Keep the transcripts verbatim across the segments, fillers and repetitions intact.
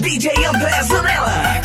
D J André Zanella.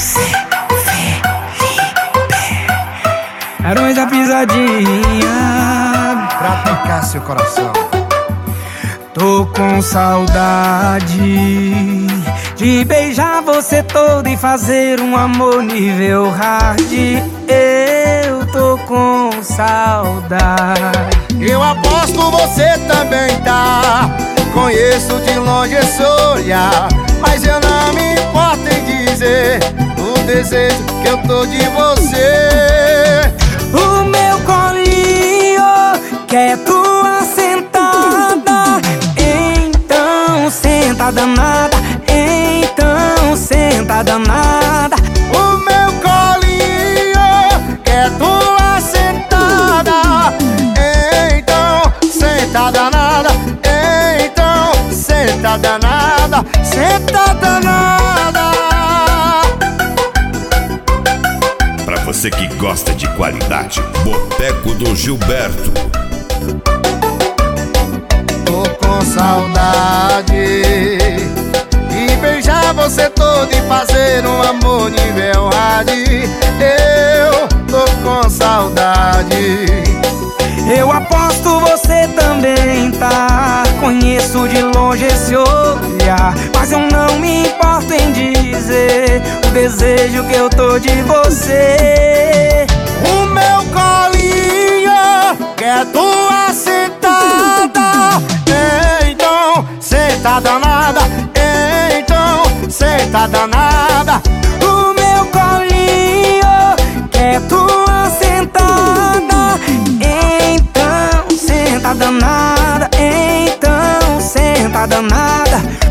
Arões da pisadinha pra tocar seu coração. Tô com saudade de beijar você todo e fazer um amor nível hard. Eu tô com saudade. Eu aposto você também tá. Conheço de longe esse olhar, mas eu não me importo em dizer o desejo que eu tô de você. O meu colinho quer tua sentada, então senta danada, então senta danada. O meu colinho quer tua sentada, então senta danada, então senta danada, senta danada. Pra você que gosta de qualidade, Boteco do Gilberto. Tô com saudade de beijar você todo e fazer um amor nível hard. Eu tô com saudade. Eu aposto você também tá. Conheço de longe esse olhar, mas eu não me importo em dizer o desejo que eu tô de você. O meu colinho quer tua sentada, então senta danada, então senta danada. O meu colinho quer tua sentada, então senta danada, então senta danada.